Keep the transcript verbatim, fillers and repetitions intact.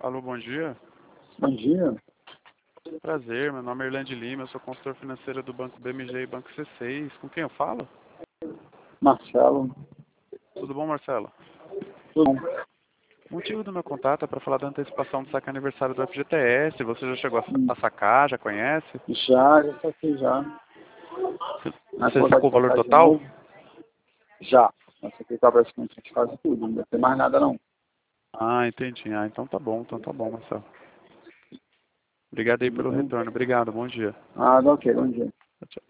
Alô, bom dia. Bom dia. Prazer, meu nome é Irlande Lima, eu sou consultor financeiro do Banco B M G e Banco C seis. Com quem eu falo? Marcelo. Tudo bom, Marcelo? Tudo bom? O motivo do meu contato é para falar da antecipação do saque aniversário do F G T S. Você já chegou a, Hum. a sacar, já conhece? Já, já saquei já. Você sacou o valor total? Já. Eu saquei com a basicamente quase tudo, não deve ter mais nada não. Ah, entendi. Ah, então tá bom, então tá bom, Marcelo. Obrigado aí pelo Uhum. retorno. Obrigado, bom dia. Ah, ok, bom dia. Tchau.